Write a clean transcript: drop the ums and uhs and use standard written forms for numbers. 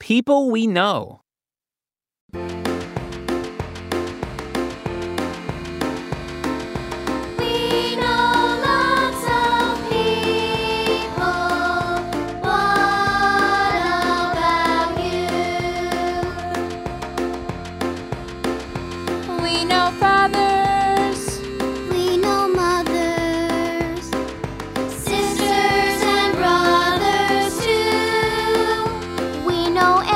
People we know. We know lots of people. What about you? We know fathers. We know mothers, sisters and brothers too. We know